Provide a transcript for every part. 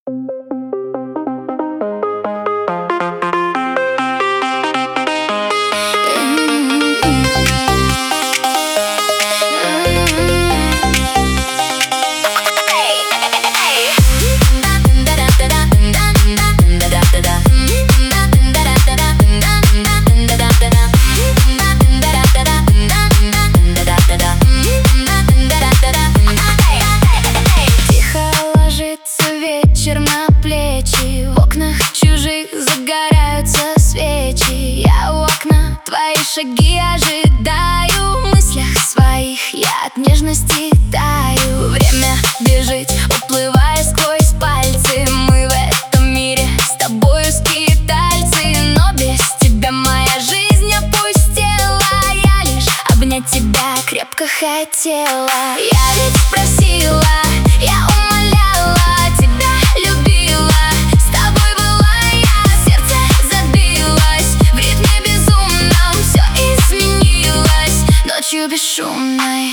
Вечер на плечи, в окнах чужих загораются свечи. Я у окна, твои шаги ожидаю. В мыслях своих я от нежности таю. Время бежит, уплывая сквозь пальцы. Мы в этом мире с тобою скитальцы. Но без тебя моя жизнь опустела. Я лишь обнять тебя крепко хотела. Я ведь просила, я умоляла, бесшумной.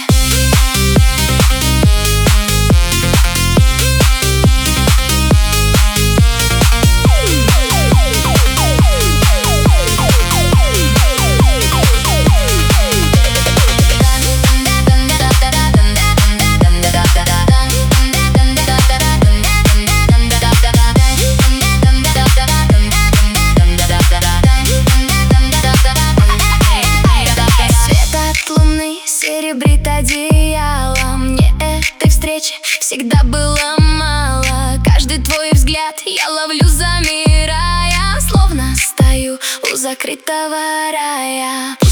Серебрит одеяло. Мне этой встречи всегда было мало. Каждый твой взгляд я ловлю, замирая, словно стою у закрытого рая.